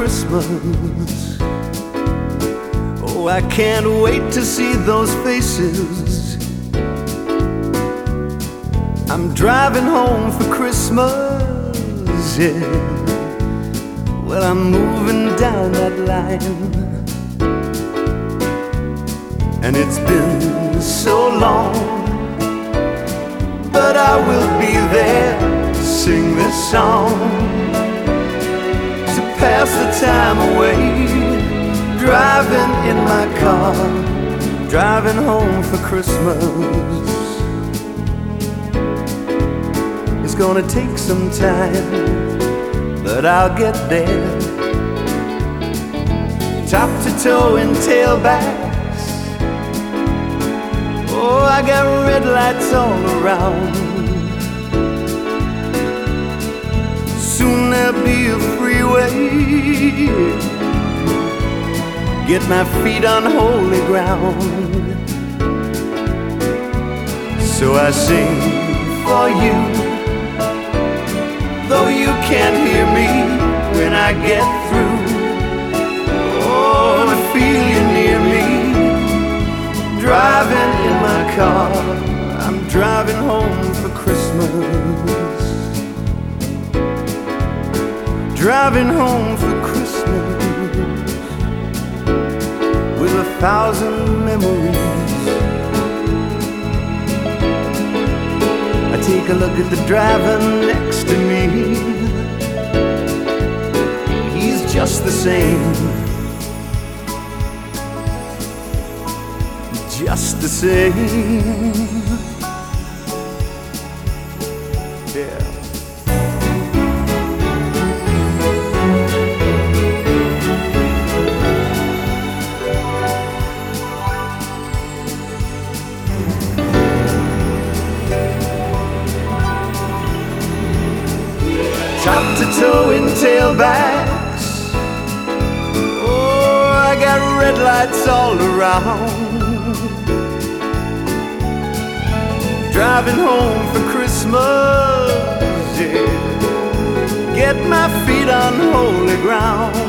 Christmas. Oh, I can't wait to see those faces. I'm driving home for Christmas, yeah. Well, I'm moving down that line, and it's been so long, but I will be there to sing this song, to pass the time away, driving in my car, driving home for Christmas. It's gonna take some time, but I'll get there. Top to toe in tailbacks. Oh, I got red lights all around. Soon there'll be a freeway. Get my feet on holy ground. So I sing for you, though you can't hear me when I get through. Oh, I feel you near me, driving in my car. I'm driving home for Christmas, driving home for Christmas, with 1,000 memories. I take a look at the driver next to me. He's just the same, just the same. Yeah. Top to toe in tailbacks. Oh, I got red lights all around. Driving home for Christmas, yeah. Get my feet on holy ground.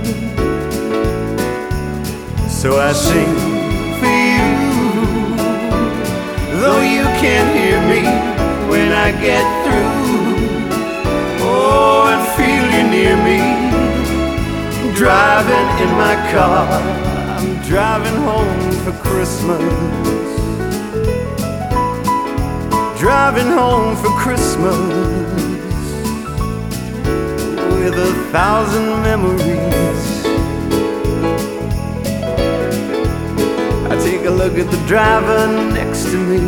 So I sing for you, though you can't hear me when I get through. Oh, I feel you near me, driving in my car. I'm driving home for Christmas, driving home for Christmas, with 1,000 memories. I take a look at the driver next to me.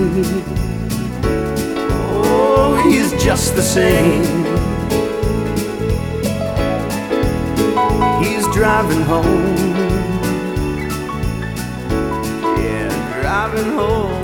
Oh, he's just the same. He's driving home, yeah, driving home.